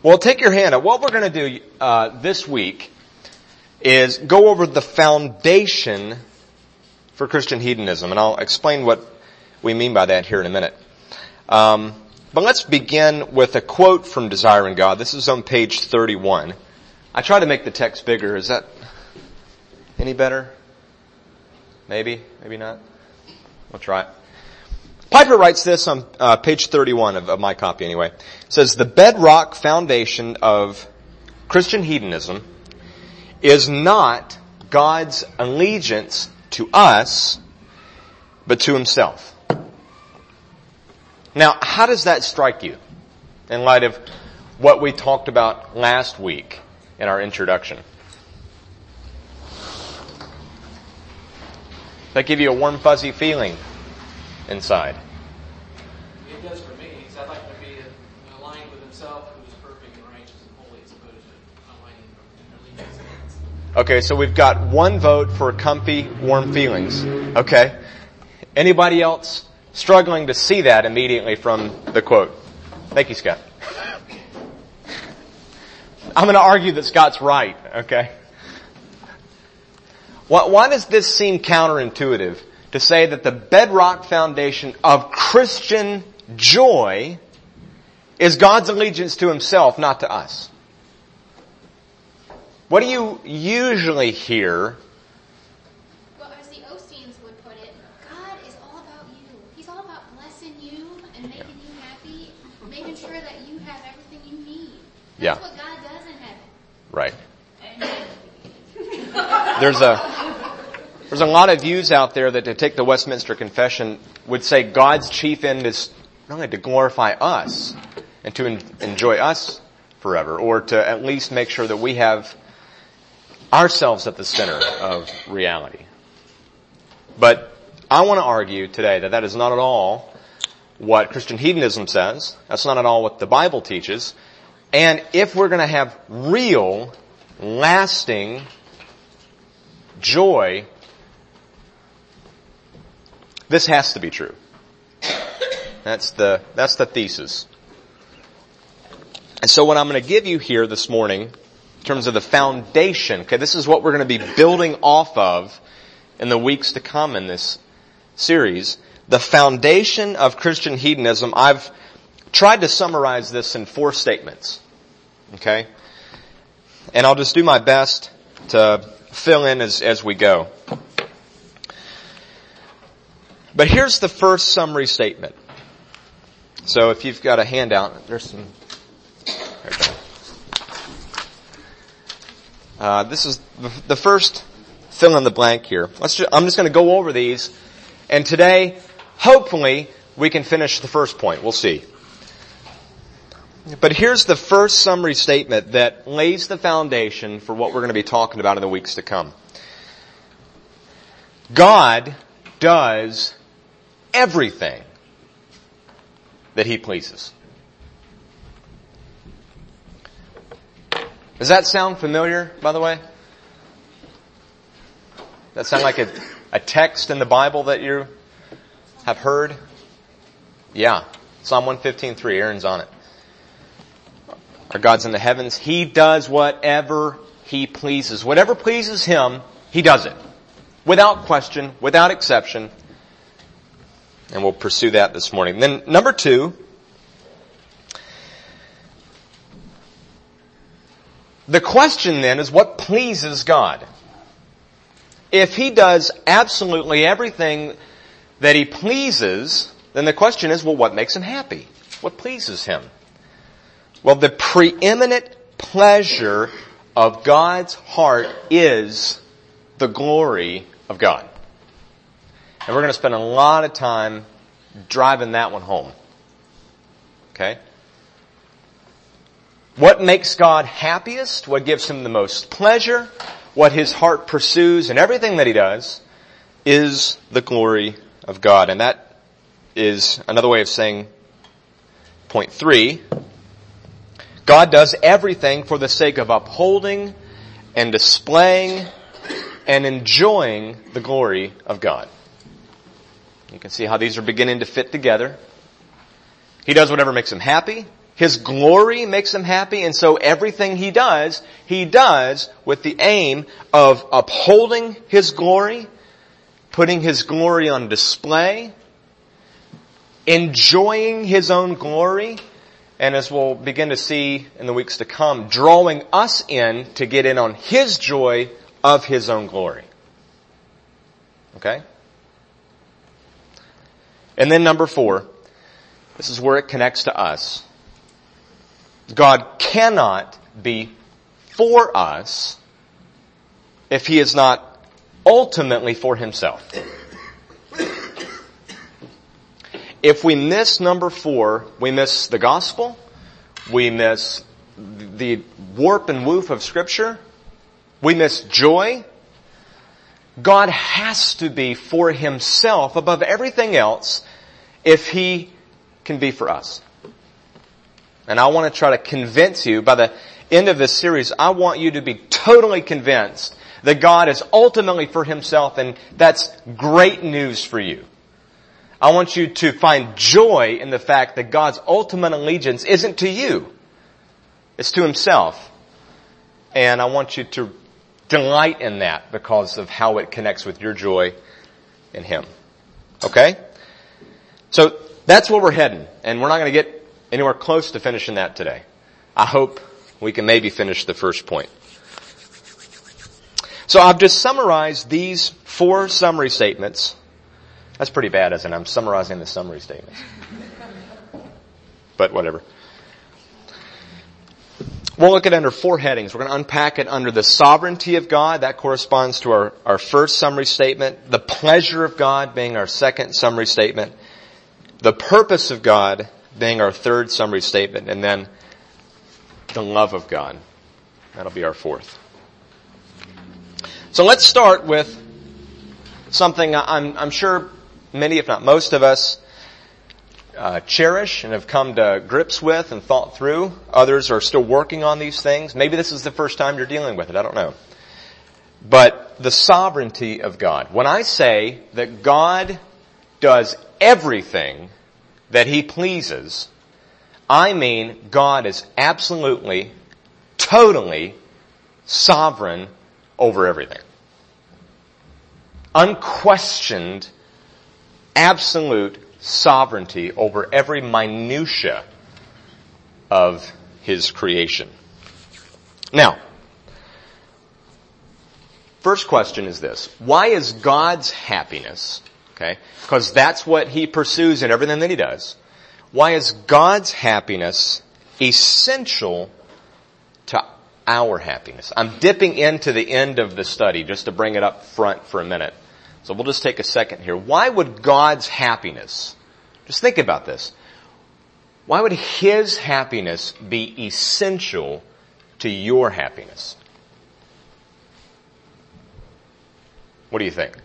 Well, take your hand up. What we're going to do this week is go over the foundation for Christian hedonism, and I'll explain what we mean by that here in a minute. But let's begin with a quote from Desiring God. This is on page 31. I try to make the text bigger. Is that any better? Maybe, maybe not. We'll try it. Piper writes this on page 31 of my copy anyway. It says, the bedrock foundation of Christian hedonism is not God's allegiance to us, but to himself. Now, how does that strike you in light of what we talked about last week in our introduction? Does that give you a warm, fuzzy feeling inside? It does for me. I'd like to be aligned with himself, who is perfect and righteous and holy, as opposed to aligning with allegiance. Okay, so we've got one vote for comfy, warm feelings. Okay. Anybody else struggling to see that immediately from the quote? Thank you, Scott. I'm going to argue that Scott's right, okay? Why does this seem counterintuitive to say that the bedrock foundation of Christian joy is God's allegiance to himself, not to us? What do you usually hear? Well, as the Osteens would put it, God is all about you. He's all about blessing you and making you happy, making sure that you have everything you need. That's what God does in heaven. Right. There's a lot of views out there that to take the Westminster Confession would say God's chief end is not only to glorify us and to enjoy us forever, or to at least make sure that we have ourselves at the center of reality. But I want to argue today that that is not at all what Christian hedonism says. That's not at all what the Bible teaches. And if we're going to have real, lasting joy, this has to be true. That's the thesis. And so what I'm going to give you here this morning, in terms of the foundation, okay, this is what we're going to be building off of in the weeks to come in this series. The foundation of Christian hedonism, I've tried to summarize this in 4 statements. Okay? And I'll just do my best to fill in as we go. But here's the first summary statement. So if you've got a handout, there's some... this is the first fill in the blank here. I'm just going to go over these, and today, hopefully, we can finish the first point. We'll see. But here's the first summary statement that lays the foundation for what we're going to be talking about in the weeks to come. God does everything that he pleases. Does that sound familiar, by the way? That sound like a text in the Bible that you have heard? Yeah. Psalm 115:3, Aaron's on it. Our God's in the heavens. He does whatever he pleases. Whatever pleases him, he does it. Without question, without exception. And we'll pursue that this morning. Then number 2, the question then is what pleases God? If he does absolutely everything that he pleases, then the question is, well, what makes him happy? What pleases him? Well, the preeminent pleasure of God's heart is the glory of God. And we're going to spend a lot of time driving that one home. Okay? What makes God happiest? What gives him the most pleasure? What his heart pursues and everything that he does is the glory of God. And that is another way of saying point 3. God does everything for the sake of upholding and displaying and enjoying the glory of God. You can see how these are beginning to fit together. He does whatever makes him happy. His glory makes him happy, and so everything he does with the aim of upholding His glory, putting His glory on display, enjoying His own glory, and as we'll begin to see in the weeks to come, drawing us in to get in on His joy of His own glory. Okay? And then number 4, this is where it connects to us. God cannot be for us if He is not ultimately for Himself. If we miss number 4, we miss the gospel, we miss the warp and woof of Scripture, we miss joy. God has to be for Himself above everything else if He can be for us. And I want to try to convince you, by the end of this series, I want you to be totally convinced that God is ultimately for Himself, and that's great news for you. I want you to find joy in the fact that God's ultimate allegiance isn't to you. It's to Himself. And I want you to delight in that because of how it connects with your joy in Him. Okay? So that's where we're heading, and we're not going to get anywhere close to finishing that today. I hope we can maybe finish the first point. So I've just summarized these 4 summary statements. That's pretty bad, isn't it? I'm summarizing the summary statements. But whatever. We'll look at it under 4 headings. We're going to unpack it under the sovereignty of God. That corresponds to our first summary statement. The pleasure of God being our second summary statement. The purpose of God being our third summary statement, and then the love of God. That'll be our fourth. So let's start with something I'm sure many, if not most of us, cherish and have come to grips with and thought through. Others are still working on these things. Maybe this is the first time you're dealing with it. I don't know. But the sovereignty of God. When I say that God does everything that He pleases, I mean God is absolutely, totally sovereign over everything. Unquestioned, absolute sovereignty over every minutia of His creation. Now, first question is this. Why is God's happiness, okay, because that's what He pursues in everything that He does, why is God's happiness essential to our happiness? I'm dipping into the end of the study just to bring it up front for a minute. So we'll just take a second here. Why would God's happiness, just think about this, why would His happiness be essential to your happiness? What do you think?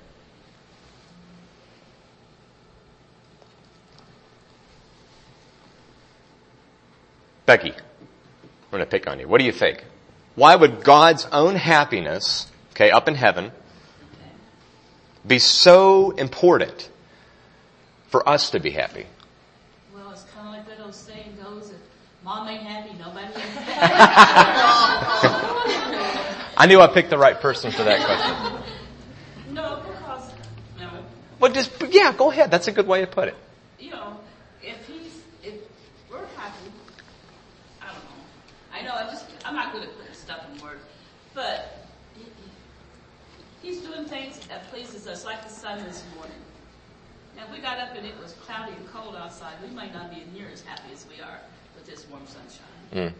Becky, I'm going to pick on you. What do you think? Why would God's own happiness, okay, up in heaven, be so important for us to be happy? Well, it's kind of like that old saying goes, if Mom ain't happy, nobody ain't happy. I knew I picked the right person for that question. No, because, no. Well, yeah, go ahead. That's a good way to put it. You know, if we're happy, I don't know. I know, I'm not good at putting stuff in words, but He's doing things that pleases us, like the sun this morning. Now, we got up and it was cloudy and cold outside. We might not be near as happy as we are with this warm sunshine.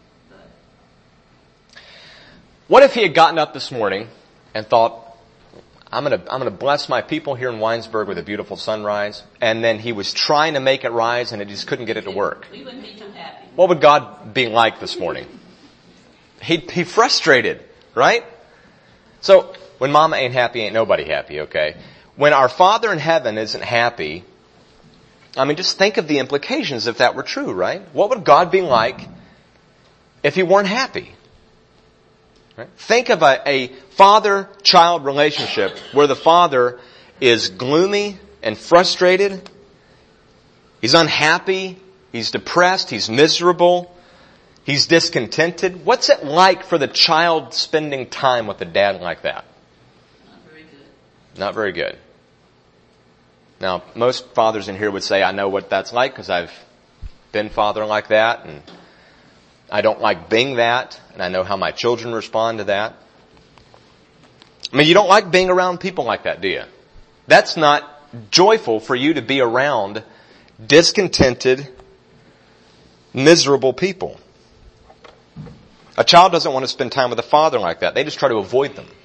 But what if He had gotten up this morning and thought, I'm gonna bless my people here in Winesburg with a beautiful sunrise, and then He was trying to make it rise and He just couldn't get it to work? We wouldn't be too happy. What would God be like this morning? He'd be frustrated, right? So, when Mama ain't happy, ain't nobody happy, okay? When our Father in heaven isn't happy, I mean, just think of the implications if that were true, right? What would God be like if He weren't happy? Right? Think of a father-child relationship where the father is gloomy and frustrated. He's unhappy. He's depressed. He's miserable. He's discontented. What's it like for the child spending time with a dad like that? Not very good. Not very good. Now, most fathers in here would say, I know what that's like because I've been father like that, and I don't like being that, and I know how my children respond to that. I mean, you don't like being around people like that, do you? That's not joyful for you to be around discontented, miserable people. A child doesn't want to spend time with a father like that. They just try to avoid them.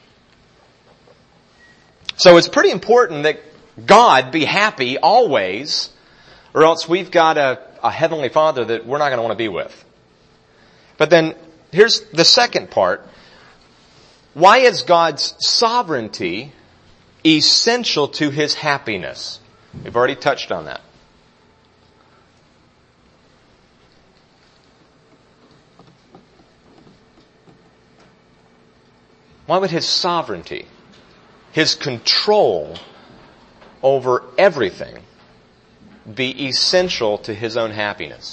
So it's pretty important that God be happy always, or else we've got a heavenly Father that we're not going to want to be with. But then, here's the second part. Why is God's sovereignty essential to His happiness? We've already touched on that. Why would His sovereignty, His control over everything, be essential to His own happiness?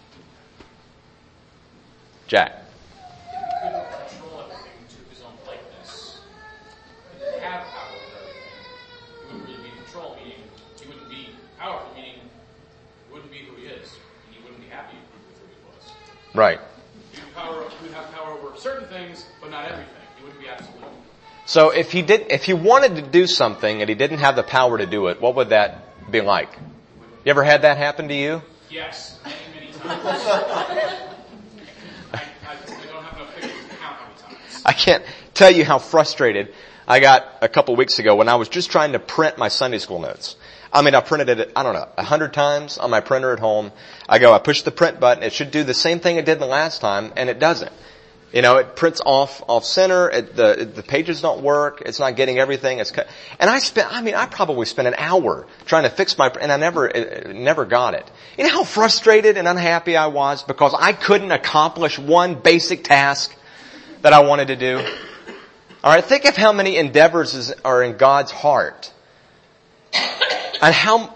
Jack. If he couldn't control everything to his own likeness, he didn't have power over everything, he wouldn't really be in control, meaning he wouldn't be powerful, meaning he wouldn't be who he is, and he wouldn't be happy with who he was. Right. He would have power over certain things, but not everything. He wouldn't be absolute. So if he wanted to do something and he didn't have the power to do it, what would that be like? You ever had that happen to you? Yes, many times. I don't have enough figures to count how many times. I can't tell you how frustrated I got a couple weeks ago when I was just trying to print my Sunday school notes. I mean, I printed it, 100 times on my printer at home. I push the print button. It should do the same thing it did the last time, and it doesn't. You know, it prints off center. The pages don't work. It's not getting everything. It's cut. And I probably spent an hour trying to fix and I never got it. You know how frustrated and unhappy I was because I couldn't accomplish one basic task that I wanted to do? Alright, think of how many endeavors are in God's heart. And how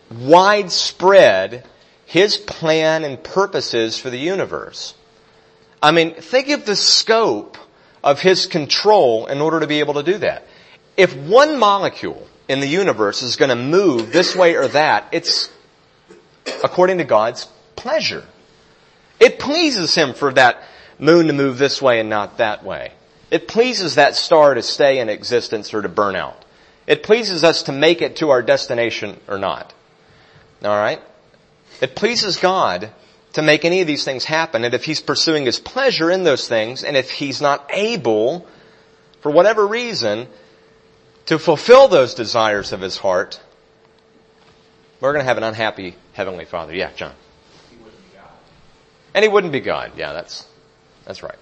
widespread His plan and purpose is for the universe. I mean, think of the scope of His control in order to be able to do that. If one molecule in the universe is going to move this way or that, it's according to God's pleasure. It pleases Him for that moon to move this way and not that way. It pleases that star to stay in existence or to burn out. It pleases us to make it to our destination or not. Alright? It pleases God to make any of these things happen. And if He's pursuing His pleasure in those things, and if He's not able, for whatever reason, to fulfill those desires of His heart, we're going to have an unhappy Heavenly Father. Yeah, John. He wouldn't be God. And He wouldn't be God. Yeah, that's right.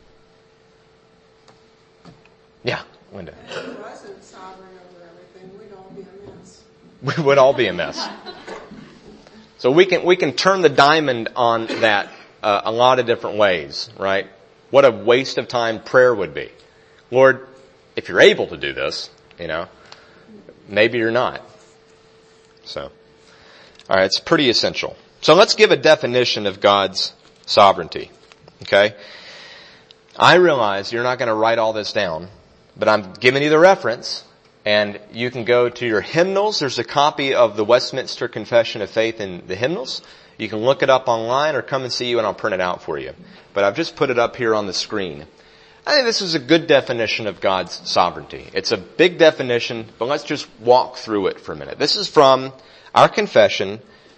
Yeah, Linda. If He wasn't sovereign over everything, we'd all be a mess. We would all be a mess. So we can turn the diamond on that a lot of different ways, right? What a waste of time prayer would be. Lord, if You're able to do this, maybe You're not. So, alright, it's pretty essential. So let's give a definition of God's sovereignty. Okay? I realize you're not going to write all this down, but I'm giving you the reference. And you can go to your hymnals. There's a copy of the Westminster Confession of Faith in the hymnals. You can look it up online or come and see you and I'll print it out for you. But I've just put it up here on the screen. I think this is a good definition of God's sovereignty. It's a big definition, but let's just walk through it for a minute. This is from our confession.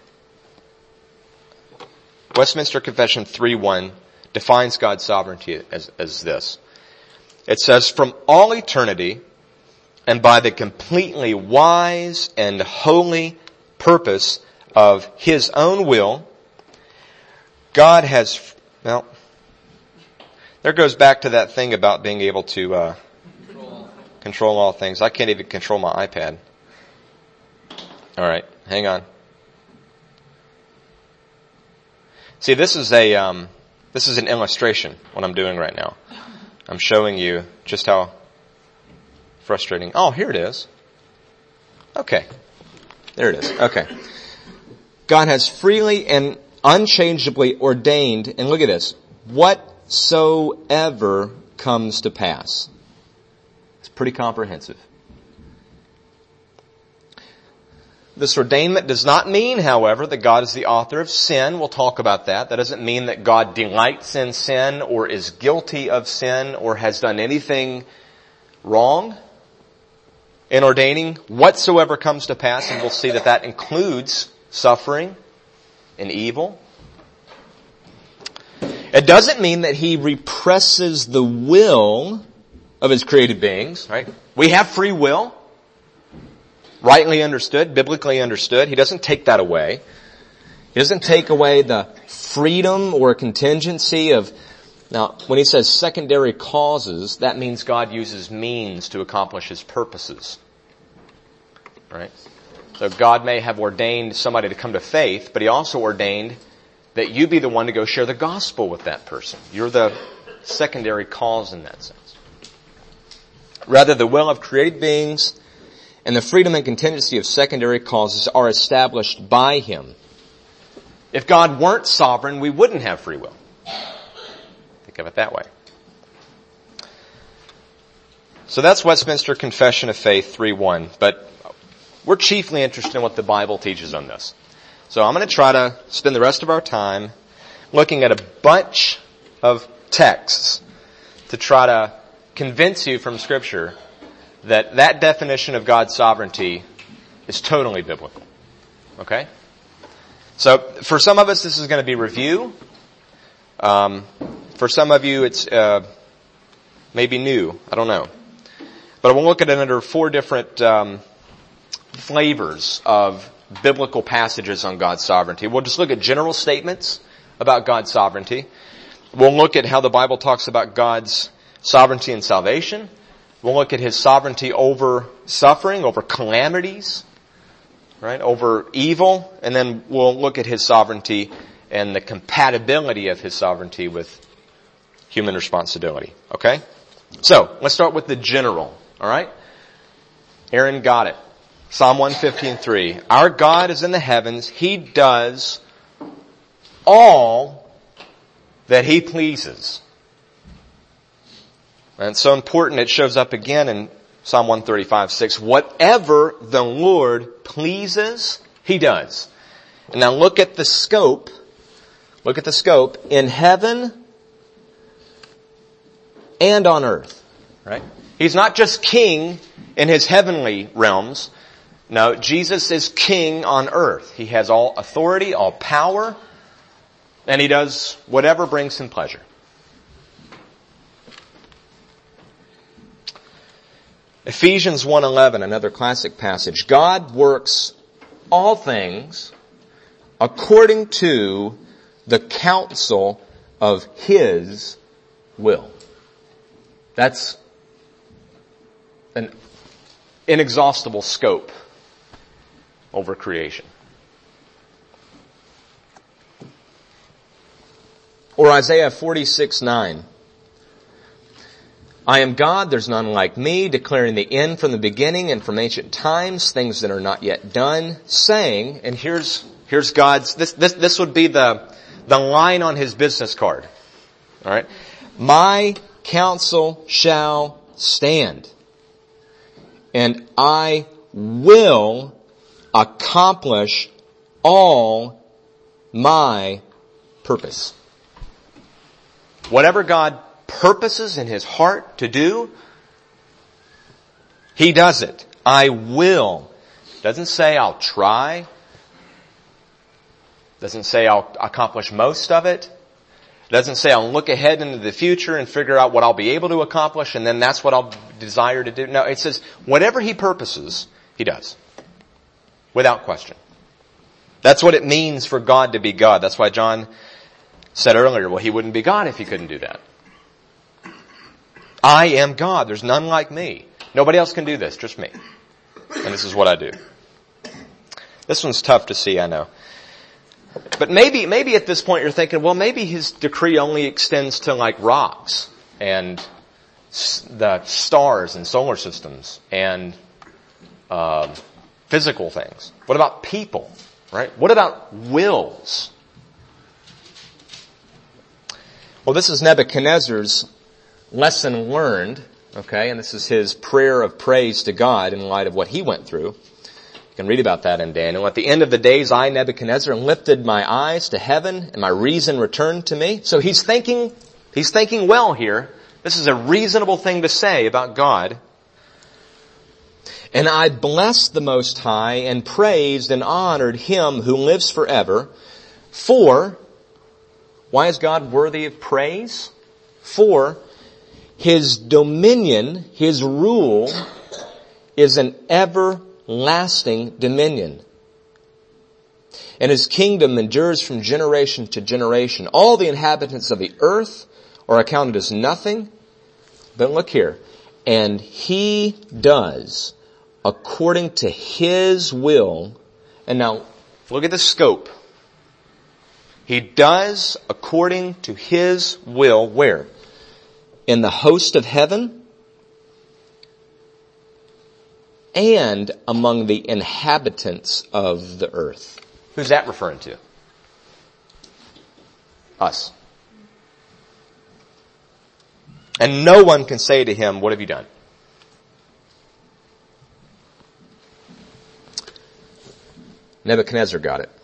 Westminster Confession 3:1 defines God's sovereignty as this. It says, from all eternity, and by the completely wise and holy purpose of His own will, God has, there goes back to that thing about being able to control all things. I can't even control my iPad. Alright, hang on. See, this is an illustration, what I'm doing right now. I'm showing you just how frustrating. Oh, here it is. Okay. There it is. Okay. God has freely and unchangeably ordained, and look at this, whatsoever comes to pass. It's pretty comprehensive. This ordainment does not mean, however, that God is the author of sin. We'll talk about that. That doesn't mean that God delights in sin or is guilty of sin or has done anything wrong in ordaining whatsoever comes to pass. And we'll see that that includes suffering and evil. It doesn't mean that He represses the will of His created beings, right? We have free will. Rightly understood, biblically understood. He doesn't take that away. He doesn't take away the freedom or contingency of, now, when He says secondary causes, that means God uses means to accomplish His purposes. Right? So God may have ordained somebody to come to faith, but He also ordained that you be the one to go share the gospel with that person. You're the secondary cause in that sense. Rather, the will of created beings and the freedom and contingency of secondary causes are established by Him. If God weren't sovereign, we wouldn't have free will. Think of it that way. So that's Westminster Confession of Faith 3:1. But we're chiefly interested in what the Bible teaches on this. So I'm going to try to spend the rest of our time looking at a bunch of texts to try to convince you from Scripture that that definition of God's sovereignty is totally biblical. Okay? So, for some of us, this is going to be review. For some of you, it's maybe new. I don't know. But I will look at it under 4 different flavors of biblical passages on God's sovereignty. We'll just look at general statements about God's sovereignty. We'll look at how the Bible talks about God's sovereignty and salvation. We'll look at His sovereignty over suffering, over calamities, right, over evil, and then we'll look at His sovereignty and the compatibility of His sovereignty with human responsibility. Okay? So, let's start with the general, alright? Aaron got it. Psalm 115:3. Our God is in the heavens. He does all that He pleases. And it's so important it shows up again in Psalm 135:6. Whatever the Lord pleases, He does. And now look at the scope. Look at the scope in heaven and on earth. Right? He's not just king in His heavenly realms. No, Jesus is king on earth. He has all authority, all power, and He does whatever brings Him pleasure. Ephesians 1:11, another classic passage. God works all things according to the counsel of His will. That's an inexhaustible scope over creation. Or Isaiah 46:9. I am God, there's none like me, declaring the end from the beginning and from ancient times, things that are not yet done, saying, and here's God's, this would be the line on His business card. Alright? My counsel shall stand, and I will accomplish all my purpose. Whatever God purposes in His heart to do, He does it. I will. Doesn't say I'll try. Doesn't say I'll accomplish most of it. Doesn't say I'll look ahead into the future and figure out what I'll be able to accomplish and then that's what I'll desire to do. No, it says whatever He purposes, He does. Without question. That's what it means for God to be God. That's why John said earlier, well, He wouldn't be God if He couldn't do that. I am God. There's none like me. Nobody else can do this, just me. And this is what I do. This one's tough to see, I know. But maybe at this point you're thinking, well, maybe His decree only extends to like rocks and the stars and solar systems and physical things. What about people, right? What about wills? Well, this is Nebuchadnezzar's lesson learned, okay, and this is his prayer of praise to God in light of what he went through. You can read about that in Daniel. At the end of the days, I, Nebuchadnezzar, lifted my eyes to heaven, and my reason returned to me. So he's thinking well here. This is a reasonable thing to say about God. And I blessed the Most High and praised and honored Him who lives forever. For, why is God worthy of praise? For His dominion, His rule, is an everlasting dominion. And His kingdom endures from generation to generation. All the inhabitants of the earth are accounted as nothing. But look here. And He does according to His will. And now, look at the scope. He does according to His will, where? In the host of heaven and among the inhabitants of the earth. Who's that referring to? Us. And no one can say to Him, what have you done? Nebuchadnezzar got it.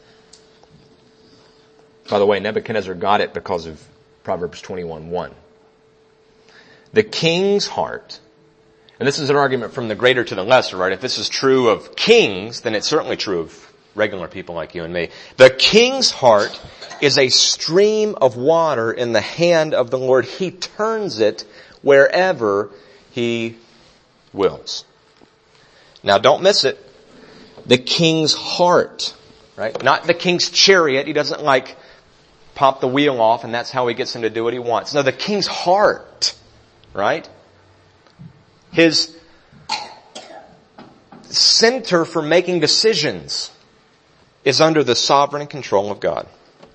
By the way, Nebuchadnezzar got it because of Proverbs 21:1. The king's heart, and this is an argument from the greater to the lesser, right? If this is true of kings, then it's certainly true of regular people like you and me. The king's heart is a stream of water in the hand of the Lord. He turns it wherever He wills. Now don't miss it. The king's heart, right? Not the king's chariot. He doesn't pop the wheel off and that's how he gets him to do what he wants. No, the king's heart, right? His center for making decisions is under the sovereign control of God.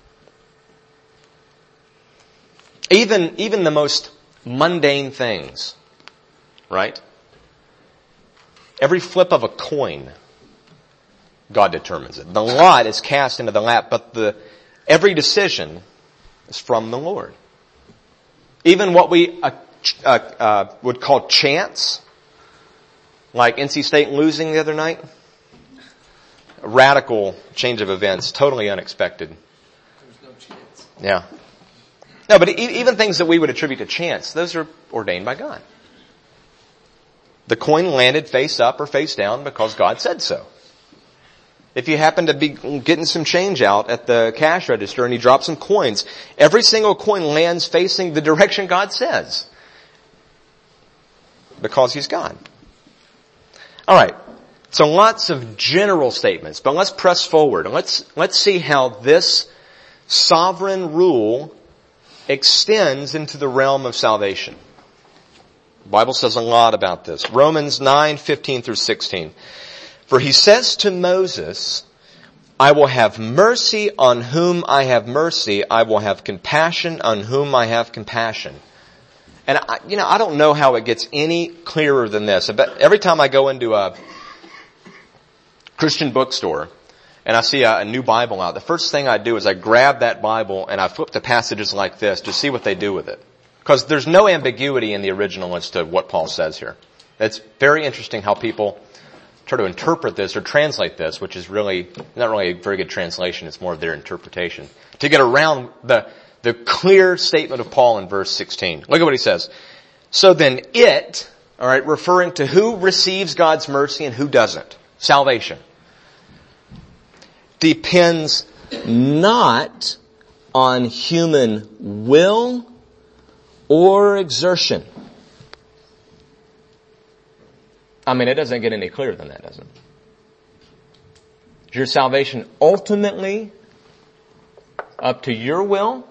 Even the most mundane things, right? Every flip of a coin, God determines it. The lot is cast into the lap, but every decision is from the Lord. Even what we would call chance, like NC State losing the other night, a radical change of events, totally unexpected. There's no chance. Yeah. No, but even things that we would attribute to chance, those are ordained by God. The coin landed face up or face down because God said so. If you happen to be getting some change out at the cash register and you drop some coins, every single coin lands facing the direction God says. Because He's God. Alright. So lots of general statements, but let's press forward. Let's see how this sovereign rule extends into the realm of salvation. The Bible says a lot about this. Romans 9:15 through 16. For He says to Moses, I will have mercy on whom I have mercy. I will have compassion on whom I have compassion. And I don't know how it gets any clearer than this. But every time I go into a Christian bookstore and I see a new Bible out, the first thing I do is I grab that Bible and I flip to passages like this to see what they do with it. Because there's no ambiguity in the original as to what Paul says here. It's very interesting how people try to interpret this or translate this, which is really not really a very good translation. It's more of their interpretation to get around the clear statement of Paul in verse 16. Look at what he says. So then it, alright, referring to who receives God's mercy and who doesn't. Salvation. Depends not on human will or exertion. I mean, it doesn't get any clearer than that, does it? Is your salvation ultimately up to your will?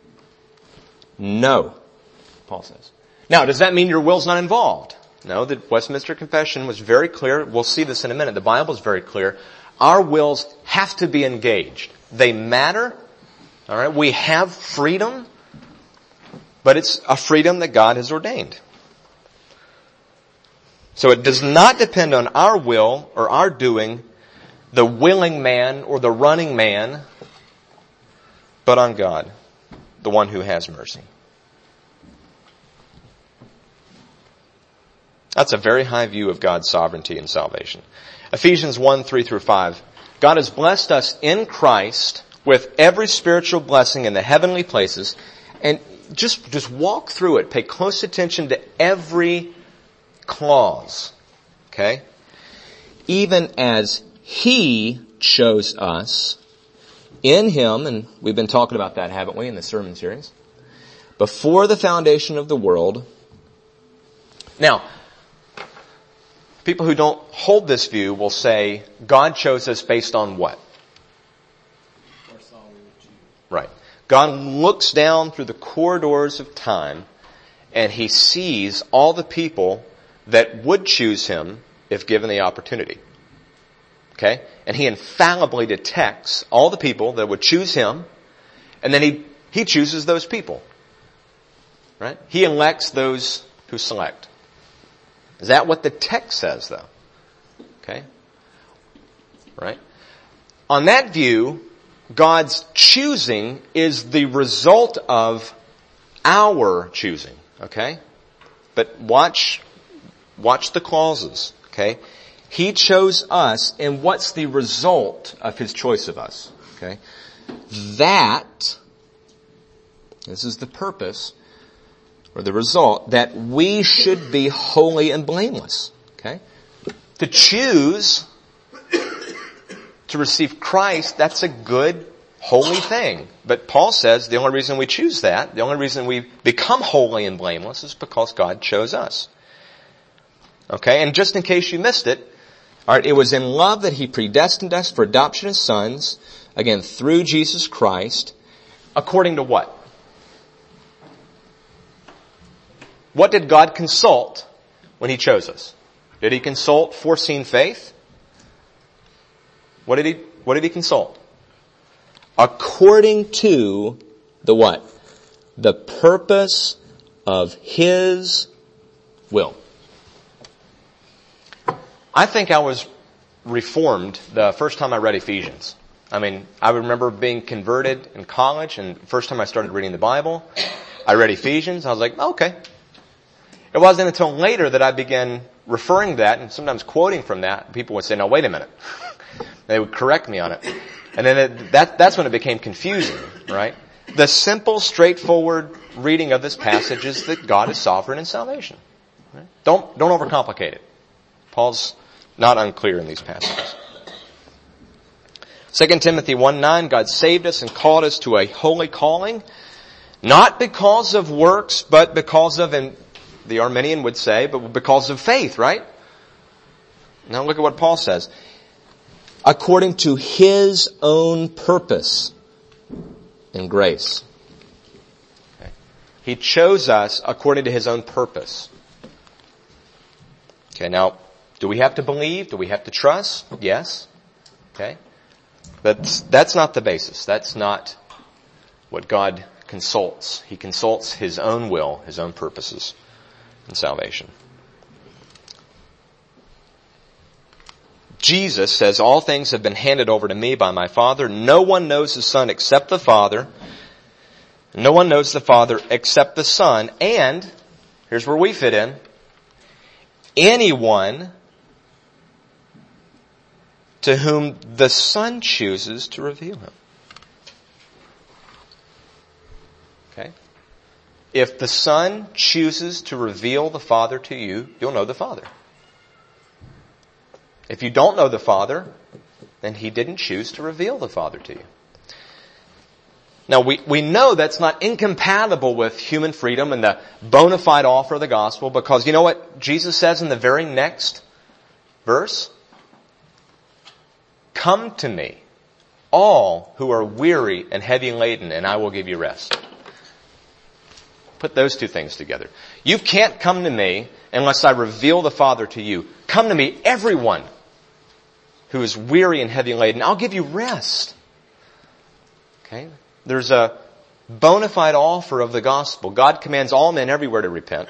No, Paul says. Now, does that mean your will's not involved? No, the Westminster Confession was very clear. We'll see this in a minute. The Bible is very clear. Our wills have to be engaged. They matter. All right, we have freedom, but it's a freedom that God has ordained. So it does not depend on our will or our doing, the willing man or the running man, but on God, the one who has mercy. That's a very high view of God's sovereignty and salvation. Ephesians 1:3-5. God has blessed us in Christ with every spiritual blessing in the heavenly places. And just walk through it. Pay close attention to every clause. Okay? Even as He chose us in Him, and we've been talking about that, haven't we, in the sermon series? Before the foundation of the world. Now, people who don't hold this view will say, God chose us based on what? Right. God looks down through the corridors of time and He sees all the people that would choose Him if given the opportunity. Okay? And He infallibly detects all the people that would choose Him, and then He chooses those people. Right? He elects those who select. Is that what the text says, though? Okay? Right? On that view, God's choosing is the result of our choosing. Okay? But watch the clauses. Okay? He chose us, and what's the result of His choice of us? Okay? This is the purpose, or the result, that we should be holy and blameless. Okay? To choose to receive Christ, that's a good, holy thing. But Paul says the only reason we choose that, the only reason we become holy and blameless is because God chose us. Okay? And just in case you missed it, alright, it was in love that He predestined us for adoption as sons, again, through Jesus Christ, according to what? What did God consult when He chose us? Did He consult foreseen faith? What did He consult? According to the what? The purpose of His will. I think I was reformed the first time I read Ephesians. I mean, I remember being converted in college, and the first time I started reading the Bible, I read Ephesians. I was like, okay. It wasn't until later that I began referring to that and sometimes quoting from that. People would say, no, wait a minute. They would correct me on it. And then that's when it became confusing, right? The simple, straightforward reading of this passage is that God is sovereign in salvation. Right? Don't overcomplicate it. Paul's not unclear in these passages. 2 Timothy 1:9, God saved us and called us to a holy calling, not because of works, but because of, and the Arminian would say, but because of faith, right? Now look at what Paul says. According to His own purpose and grace. Okay. He chose us according to His own purpose. Okay, now, do we have to believe? Do we have to trust? Yes. Okay. That's not the basis. That's not what God consults. He consults His own will, His own purposes in salvation. Jesus says, all things have been handed over to me by my Father. No one knows the Son except the Father. No one knows the Father except the Son. And, here's where we fit in, anyone to whom the Son chooses to reveal Him. Okay? If the Son chooses to reveal the Father to you, you'll know the Father. If you don't know the Father, then He didn't choose to reveal the Father to you. Now, we know that's not incompatible with human freedom and the bona fide offer of the gospel, because you know what Jesus says in the very next verse? Come to me, all who are weary and heavy laden, and I will give you rest. Put those two things together. You can't come to me unless I reveal the Father to you. Come to me, everyone who is weary and heavy laden. I'll give you rest. Okay? There's a bona fide offer of the gospel. God commands all men everywhere to repent.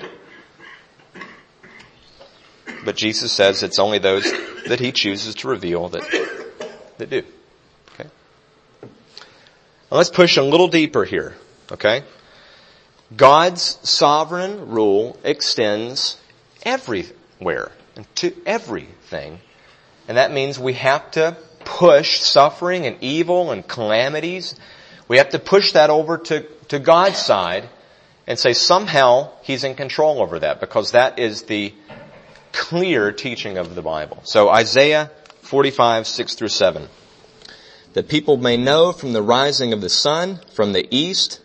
But Jesus says it's only those that He chooses to reveal that do. Okay? Now let's push a little deeper here. Okay? God's sovereign rule extends everywhere. everywhere and to everything. And that means we have to push suffering and evil and calamities. We have to push that over to God's side and say somehow He's in control over that, because that is the clear teaching of the Bible. So Isaiah 45, 6 through 7. That people may know from the rising of the sun, from the east,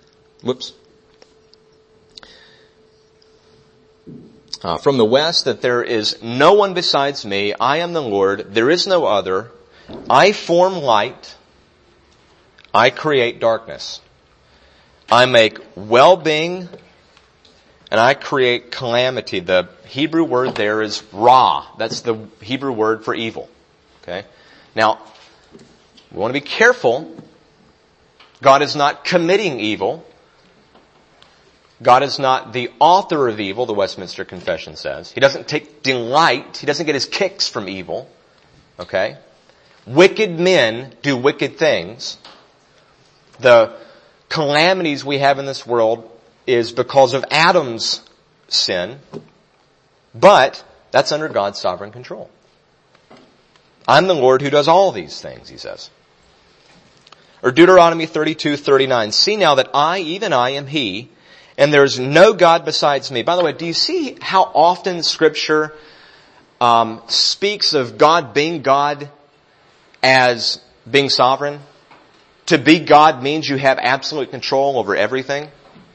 from the west, that there is no one besides me. I am the Lord. There is no other. I form light. I create darkness. I make well-being, and I create calamity. The Hebrew word there is ra. That's the Hebrew word for evil. Okay? Now, we want to be careful. God is not committing evil. God is not the author of evil, the Westminster Confession says. He doesn't take delight. He doesn't get his kicks from evil. Okay? Wicked men do wicked things. The calamities we have in this world is because of Adam's sin, but that's under God's sovereign control. I'm the Lord who does all these things, he says. Or Deuteronomy 32:39. See now that I, even I, am He, and there is no God besides me. By the way, do you see how often Scripture speaks of God being God as being sovereign? To be God means you have absolute control over everything.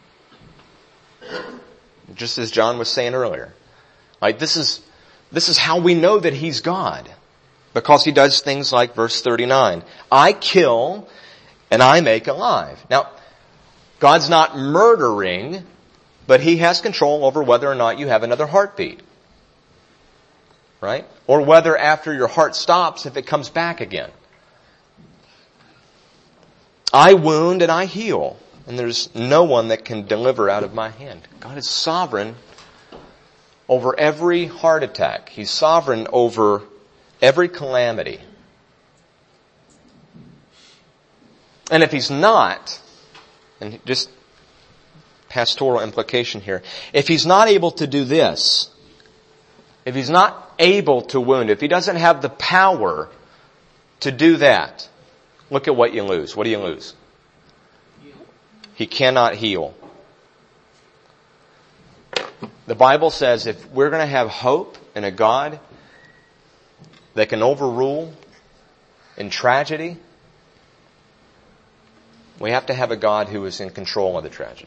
Just as John was saying earlier. Like this is how we know that He's God. Because He does things like verse 39. I kill and I make alive. Now, God's not murdering, but He has control over whether or not you have another heartbeat. Right? Or whether after your heart stops, if it comes back again. I wound and I heal, and there's no one that can deliver out of my hand. God is sovereign over every heart attack. He's sovereign over every calamity. And if He's not, and just pastoral implication here, if He's not able to do this, if He's not able to wound, if He doesn't have the power to do that, look at what you lose. What do you lose? He cannot heal. The Bible says if we're going to have hope in a God that can overrule in tragedy, we have to have a God who is in control of the tragedy.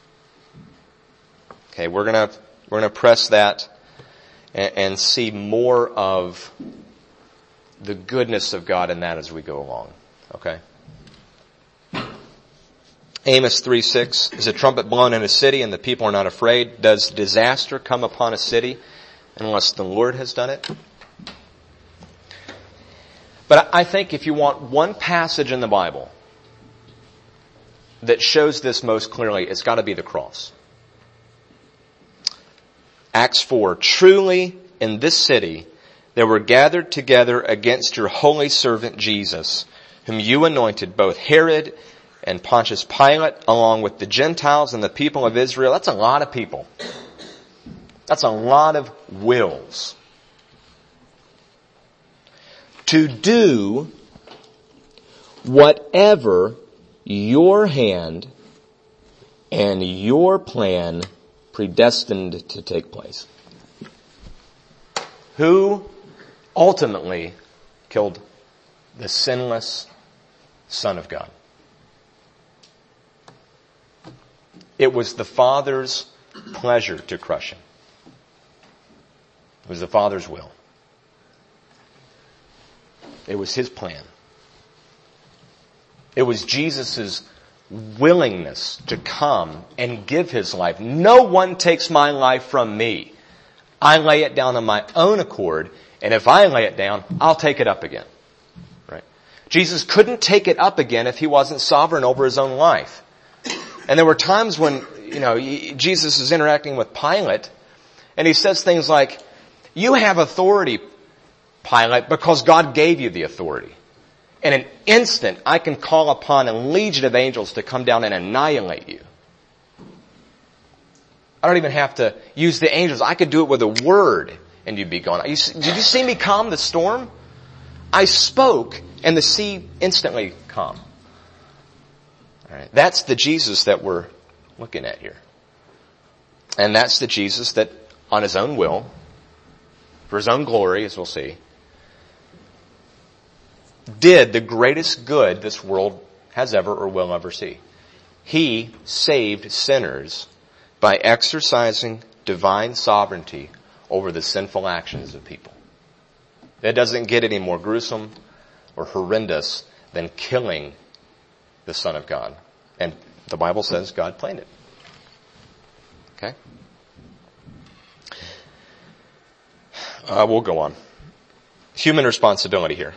Okay, we're going to press that and see more of the goodness of God in that as we go along. Okay? Amos 3:6, is a trumpet blown in a city and the people are not afraid? Does disaster come upon a city unless the Lord has done it? But I think if you want one passage in the Bible that shows this most clearly, it's got to be the cross. Acts 4, truly in this city there were gathered together against your holy servant Jesus, whom you anointed, both Herod and Pontius Pilate, along with the Gentiles and the people of Israel. That's a lot of people. That's a lot of wills. To do whatever your hand and your plan predestined to take place. Who ultimately killed the sinless Son of God? It was the Father's pleasure to crush Him. It was the Father's will. It was His plan. It was Jesus' willingness to come and give His life. No one takes my life from me. I lay it down on my own accord, and if I lay it down, I'll take it up again. Right? Jesus couldn't take it up again if He wasn't sovereign over His own life. And there were times when, Jesus is interacting with Pilate, and He says things like, you have authority, Pilate, because God gave you the authority. In an instant, I can call upon a legion of angels to come down and annihilate you. I don't even have to use the angels. I could do it with a word, and you'd be gone. Did you see me calm the storm? I spoke, and the sea instantly calmed. All right. That's the Jesus that we're looking at here. And that's the Jesus that, on his own will, for his own glory, as we'll see, did the greatest good this world has ever or will ever see. He saved sinners by exercising divine sovereignty over the sinful actions of people. It doesn't get any more gruesome or horrendous than killing the Son of God. And the Bible says God planned it. Okay? We'll go on. Human responsibility here.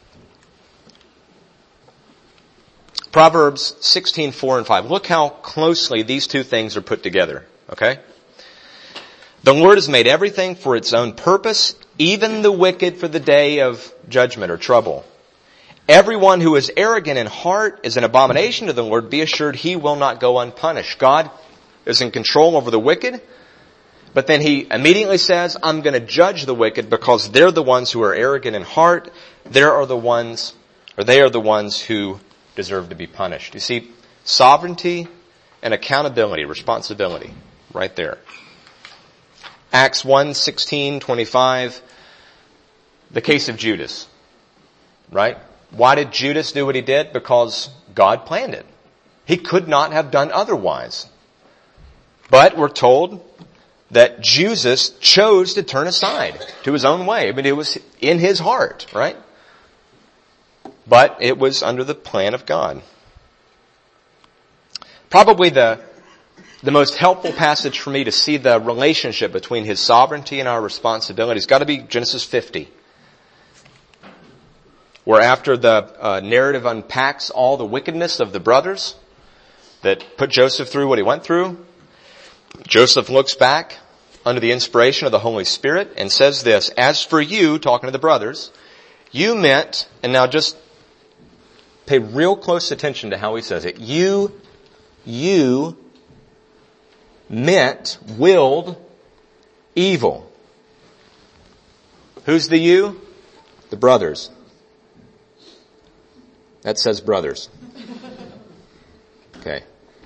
Proverbs 16:4 and 5. Look how closely these two things are put together. Okay? The Lord has made everything for its own purpose, even the wicked for the day of judgment or trouble. Everyone who is arrogant in heart is an abomination to the Lord. Be assured he will not go unpunished. God is in control over the wicked, but then he immediately says, I'm going to judge the wicked because they're the ones who are arrogant in heart. They are the ones who deserve to be punished. You see, sovereignty and accountability, responsibility, right there. Acts 1:16-25, the case of Judas, right? Why did Judas do what he did? Because God planned it. He could not have done otherwise. But we're told that Jesus chose to turn aside to his own way. But it was in his heart, right? But it was under the plan of God. Probably the most helpful passage for me to see the relationship between his sovereignty and our responsibility has got to be Genesis 50. Where after the narrative unpacks all the wickedness of the brothers that put Joseph through what he went through, Joseph looks back under the inspiration of the Holy Spirit and says this, as for you, talking to the brothers, you meant, and now just pay real close attention to how he says it, you willed evil. Who's the you? The brothers. That says brothers. Okay.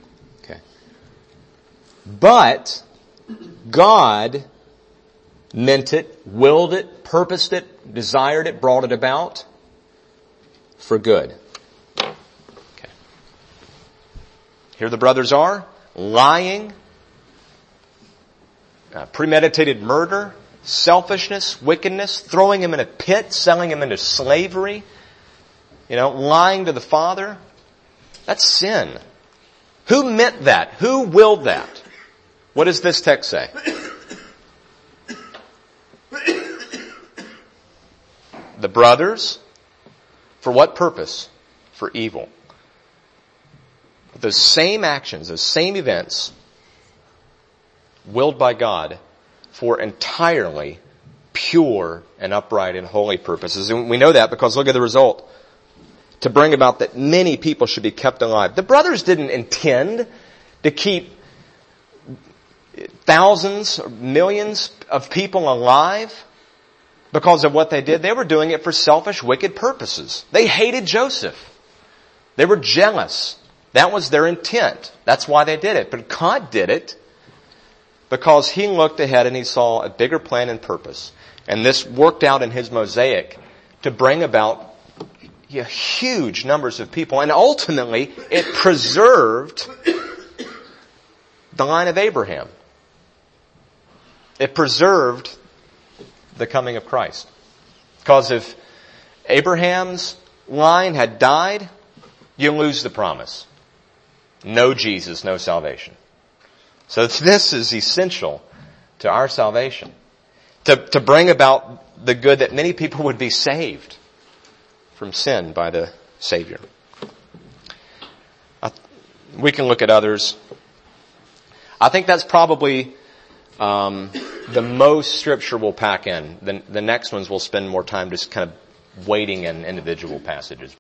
But God meant it, willed it, purposed it, desired it, brought it about for good. Okay. Here the brothers are, lying, premeditated murder, selfishness, wickedness, throwing him in a pit, selling him into slavery, lying to the Father. That's sin. Who meant that? Who willed that? What does this text say? The brothers. For what purpose? For evil. Those same actions, those same events, willed by God for entirely pure and upright and holy purposes. And we know that because look at the result. To bring about that many people should be kept alive. The brothers didn't intend to keep thousands or millions of people alive because of what they did. They were doing it for selfish, wicked purposes. They hated Joseph. They were jealous. That was their intent. That's why they did it. But God did it because he looked ahead and he saw a bigger plan and purpose. And this worked out in his mosaic to bring about huge numbers of people. And ultimately, it preserved the line of Abraham. It preserved the coming of Christ. Because if Abraham's line had died, you lose the promise. No Jesus, no salvation. So this is essential to our salvation. To bring about the good that many people would be saved from sin by the Savior. We can look at others. I think that's probably the most Scripture we'll pack in. The next ones we'll spend more time just kind of wading in individual passages.